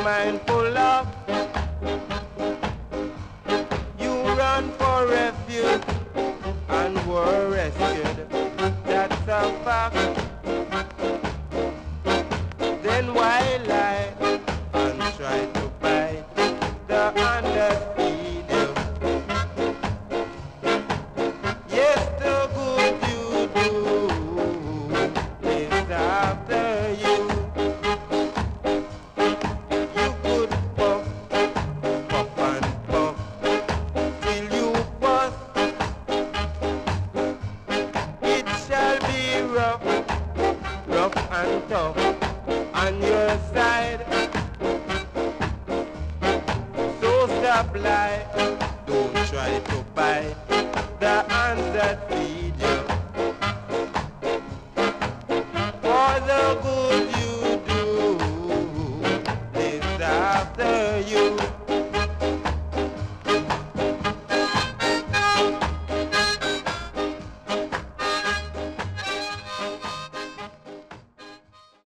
mind full of. You run for refuge and were rescued. That's a fact. Then why lie and try to bite the hand that feed you? Yes, the good you do is after you. You could puff, puff and puff till you bust. It shall be rough, rough and tough on your side. So stop lie, don't try to bite the hands that feed you.